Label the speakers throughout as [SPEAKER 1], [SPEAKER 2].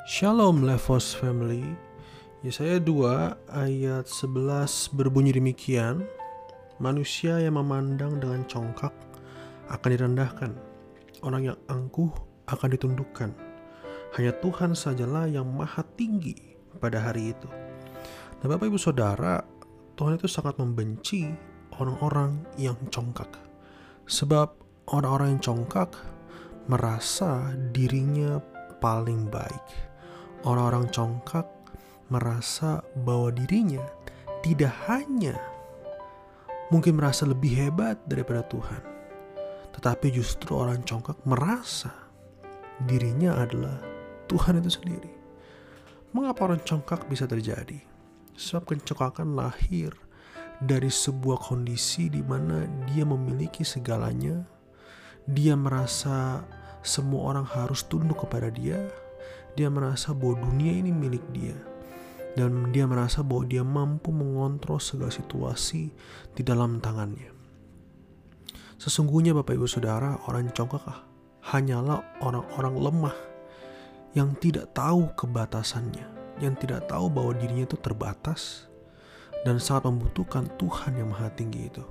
[SPEAKER 1] Shalom Levos Family. Yesaya 2 ayat 11 berbunyi demikian. Manusia yang memandang dengan congkak akan direndahkan, orang yang angkuh akan ditundukkan. Hanya Tuhan sajalah yang maha tinggi pada hari itu. Nah, Bapak Ibu Saudara, Tuhan itu sangat membenci orang-orang yang congkak. Sebab orang-orang yang congkak merasa dirinya paling baik. Orang-orang congkak merasa bahwa dirinya tidak hanya mungkin merasa lebih hebat daripada Tuhan, tetapi justru orang congkak merasa dirinya adalah Tuhan itu sendiri. Mengapa orang congkak bisa terjadi? Sebab kencongkakan lahir dari sebuah kondisi di mana dia memiliki segalanya. Dia merasa semua orang harus tunduk kepada dia. Dia merasa bahwa dunia ini milik dia. Dan dia merasa bahwa dia mampu mengontrol segala situasi di dalam tangannya. Sesungguhnya Bapak Ibu Saudara, orang congkak hanyalah orang-orang lemah yang tidak tahu kebatasannya, yang tidak tahu bahwa dirinya itu terbatas dan sangat membutuhkan Tuhan yang maha tinggi itu.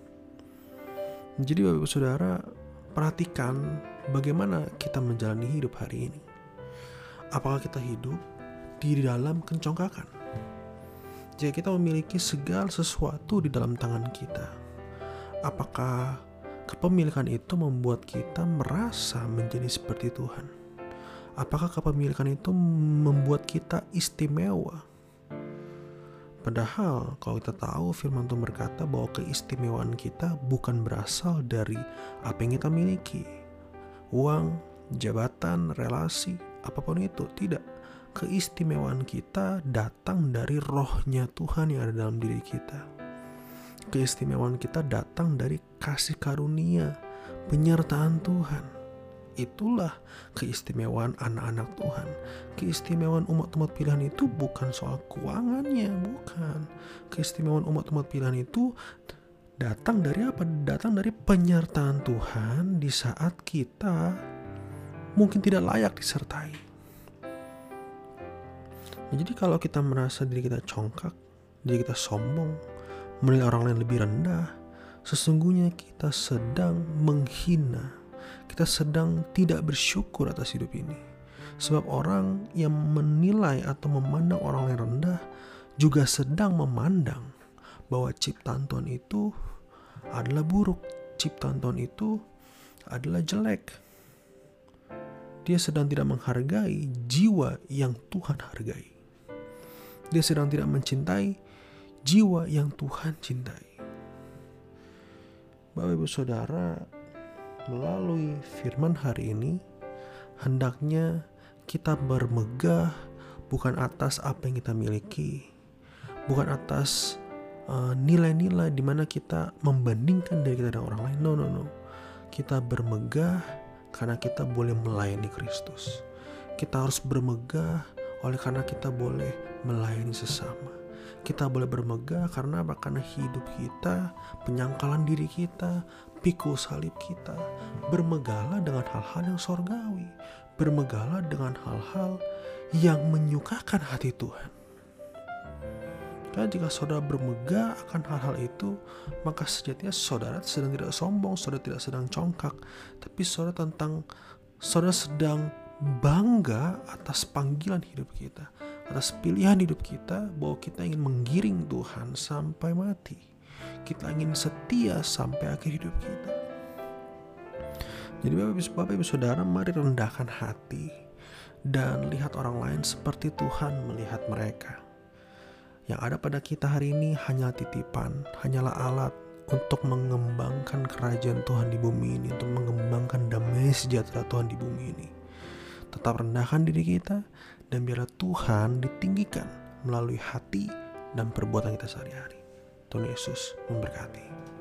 [SPEAKER 1] Jadi Bapak Ibu Saudara, perhatikan bagaimana kita menjalani hidup hari ini. Apakah kita hidup di dalam kencongkakan? Jika kita memiliki segala sesuatu di dalam tangan kita, apakah kepemilikan itu membuat kita merasa menjadi seperti Tuhan? Apakah kepemilikan itu membuat kita istimewa? Padahal kalau kita tahu firman Tuhan berkata bahwa keistimewaan kita bukan berasal dari apa yang kita miliki. Uang, jabatan, relasi, apapun itu, tidak. Keistimewaan kita datang dari rohnya Tuhan yang ada dalam diri kita. Keistimewaan kita datang dari kasih karunia, penyertaan Tuhan. Itulah keistimewaan anak-anak Tuhan. Keistimewaan umat-umat pilihan itu bukan soal keuangannya, bukan. Keistimewaan umat-umat pilihan itu datang dari apa? Datang dari penyertaan Tuhan di saat kita mungkin tidak layak disertai. Jadi kalau kita merasa diri kita congkak, diri kita sombong, menilai orang lain lebih rendah, sesungguhnya kita sedang menghina, kita sedang tidak bersyukur atas hidup ini. Sebab orang yang menilai atau memandang orang lain rendah juga sedang memandang bahwa ciptaan Tuhan itu adalah buruk, ciptaan Tuhan itu adalah jelek. Dia sedang tidak menghargai jiwa yang Tuhan hargai. Dia sedang tidak mencintai jiwa yang Tuhan cintai. Bapak Ibu Saudara, melalui firman hari ini, hendaknya kita bermegah bukan atas apa yang kita miliki, bukan atas nilai-nilai di mana kita membandingkan diri kita dengan orang lain. No. Kita bermegah karena kita boleh melayani Kristus. Kita harus bermegah oleh karena kita boleh melayani sesama. Kita boleh bermegah karena apa? Karena hidup kita, penyangkalan diri kita, pikul salib kita. Bermegahlah dengan hal-hal yang sorgawi. Bermegahlah dengan hal-hal yang menyukakan hati Tuhan. Karena jika saudara bermegah akan hal-hal itu, maka sejatinya saudara sedang tidak sombong, saudara tidak sedang congkak, tapi saudara sedang bangga atas panggilan hidup kita, atas pilihan hidup kita, bahwa kita ingin menggiring Tuhan sampai mati. Kita ingin setia sampai akhir hidup kita. Jadi Bapak Ibu Saudara, mari rendahkan hati dan lihat orang lain seperti Tuhan melihat mereka. Yang ada pada kita hari ini hanyalah titipan, hanyalah alat untuk mengembangkan kerajaan Tuhan di bumi ini, untuk mengembangkan damai sejahtera Tuhan di bumi ini. Tetap rendahkan diri kita dan biarlah Tuhan ditinggikan melalui hati dan perbuatan kita sehari-hari. Tuhan Yesus memberkati.